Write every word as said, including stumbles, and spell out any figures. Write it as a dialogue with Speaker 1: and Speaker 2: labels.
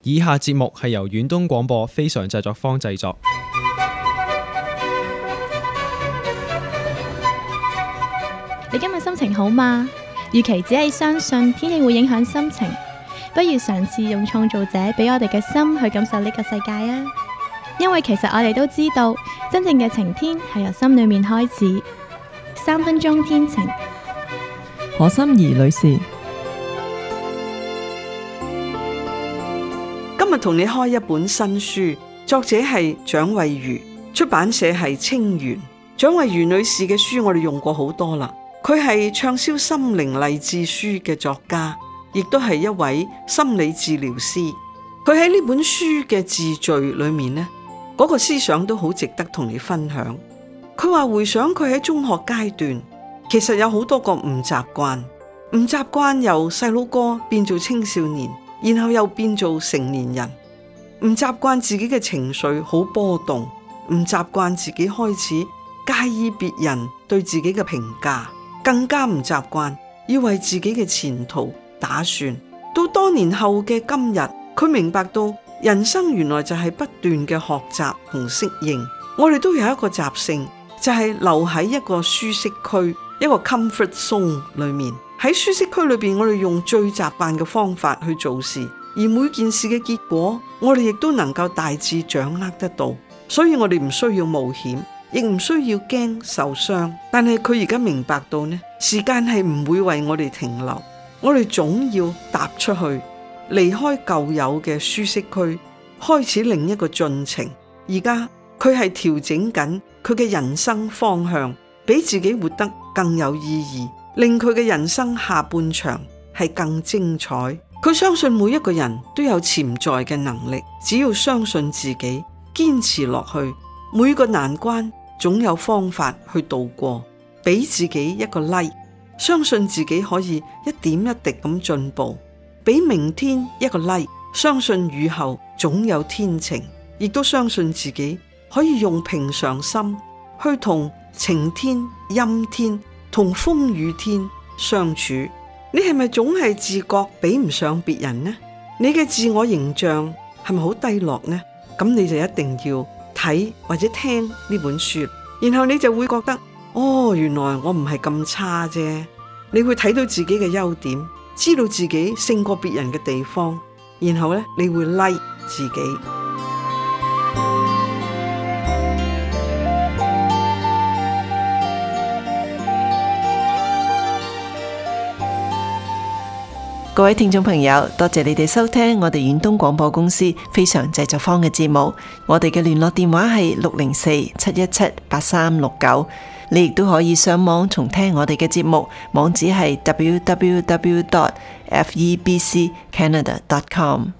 Speaker 1: 以下節目係由遠東廣播非常製作坊製作。
Speaker 2: 你今日心情好嗎？與其只係相信天氣會影響心情，不如嘗試用創造者俾我哋嘅心去感受呢個世界啊！因為其實我哋都知道，真正嘅晴天係由心裏面開始。三分鐘天晴，
Speaker 3: 何心怡女士，
Speaker 4: 今日同你開一本新書，作者係蔣慧茹，出版社係清源。蔣慧茹女士嘅書我哋用過好多啦。佢係暢銷心靈勵志書嘅作家，亦都係一位心理治療師。佢喺呢本書嘅字序裏面呢，嗰個思想都好值得同你分享。佢話回想佢喺中學階段，其實有好多個唔習慣，唔習慣由細佬哥變做青少年，然後又變做成年人，唔習慣自己嘅情緒好波動，唔習慣自己開始介意別人對自己嘅評價。更加唔習慣要為自己嘅前途打算。到多年後嘅今日，佢明白到人生原來就係不斷嘅學習同適應。我哋都有一個習性，就係留喺一個舒適區，一個 comfort zone 裏面。喺舒適區裏邊，我哋用最習慣嘅方法去做事，而每件事嘅結果，我哋亦都能夠大致掌握得到。所以我哋唔需要冒險，亦唔需要驚受傷，但係佢而家明白到呢，時間係唔會為我哋停留，我哋總要踏出去，離開舊有嘅舒適區，開始另一個進程。而家佢係調整緊佢嘅人生方向，俾自己活得更有意義，令佢嘅人生下半場係更精彩。佢相信每一個人都有潛在嘅能力，只要相信自己，堅持落去，每個難關總有方法去度過。俾自己一個 like， 相信自己可以一點一滴咁進步。俾明天一個 like， 相信雨後總有天晴，亦都相信自己可以用平常心去同晴天、陰天同風雨天相處。你係咪總係自覺比唔上別人呢？你嘅自我形象係咪好低落呢？咁你就一定要睇或者聽呢本書，然後你就會覺得，哦，原來我唔係咁差啫。你會睇到自己嘅優點，知道自己勝過別人嘅地方，然後咧你會 like 自己。
Speaker 3: 各位聽眾朋友，多謝你哋收聽我哋遠東廣播公司非常製作坊嘅節目。我哋嘅聯絡電話係六零四七一七八三六九。你亦都可以上網重聽我哋嘅節目，網址係 double-u double-u double-u dot f e b c canada dot com。